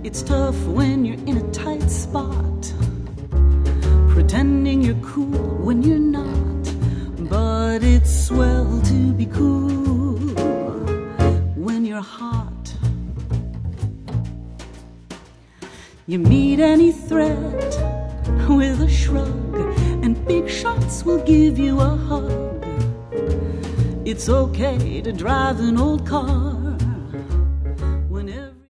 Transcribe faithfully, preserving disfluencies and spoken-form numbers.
It's tough when you're in a tight spot, pretending you're cool when you're not. But it's swell to be cool when you're hot. You meet any threat with a shrug, and big shots will give you a hug. It's okay to drive an old car